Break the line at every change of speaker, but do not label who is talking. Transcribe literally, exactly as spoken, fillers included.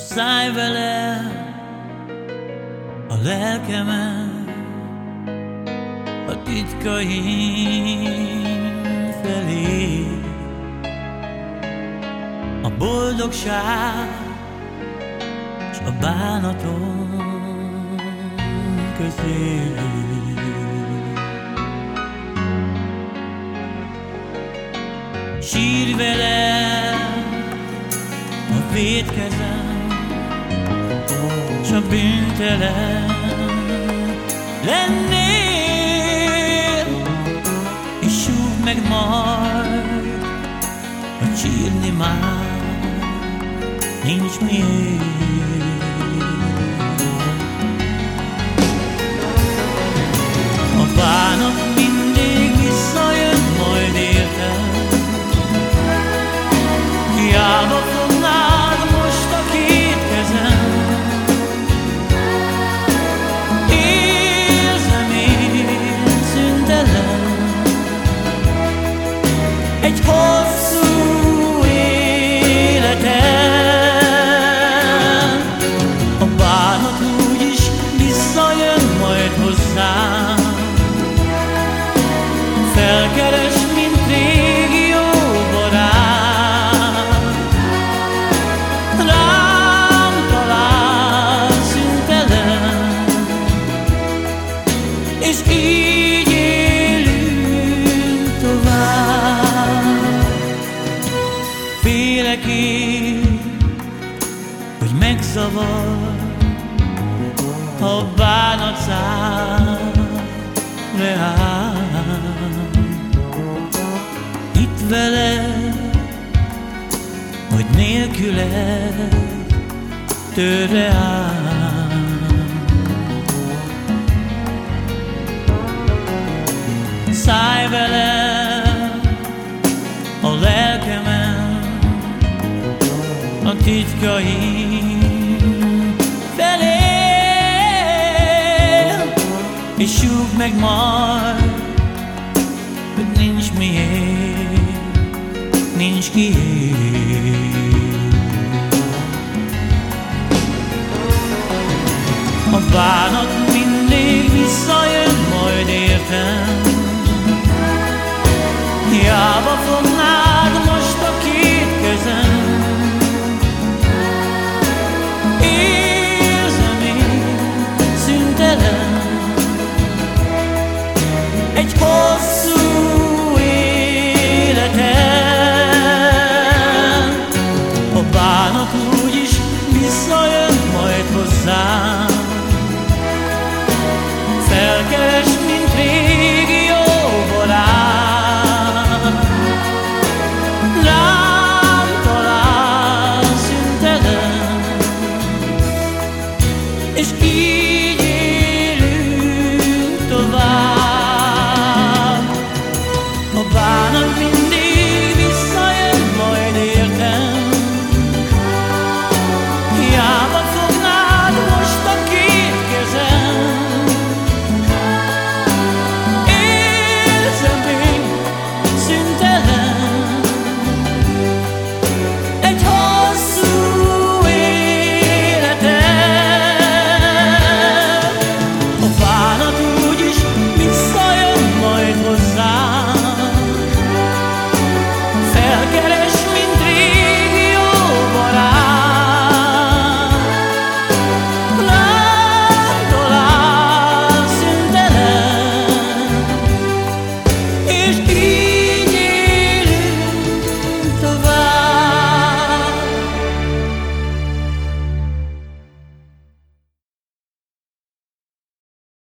szállj vele a lelkemen, a titkaim felé. A boldogság s a bánatom közé. Sírj velem a vétkezem, s a bűntelen lennél, és súgd meg majd, hogy sírni már nincs miért. A bánat mindig visszajön majd érted, hiába fognád most a két kezem. Érzem én szüntelen egy hosszú életen. A bánat úgyis visszajön majd hozzám, felkeres, mint régi jó barát. Rám talál szüntelen, és így élünk tovább. Félek én, hogy megzavar, ha a bánat száll reám. Itt veled, hogy nélküled törre ám. Szállj velem a lelkemen, a titkaim felé, és súgd meg majd, hogy nincs miért, nincs kiért. A bánat mindig visszajön majd értem, hiába fognád most a két kezem. Érzem én szüntelen egy hosszú életen.